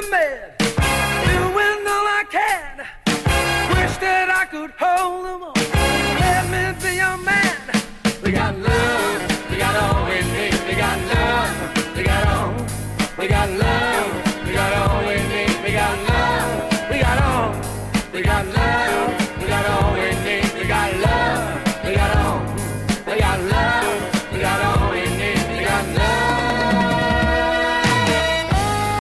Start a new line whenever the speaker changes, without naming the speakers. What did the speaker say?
mad, doing all I can. Wish that I could hold them all. Let me be your man. We got love, we got all we need. We got love, we got all, we got love.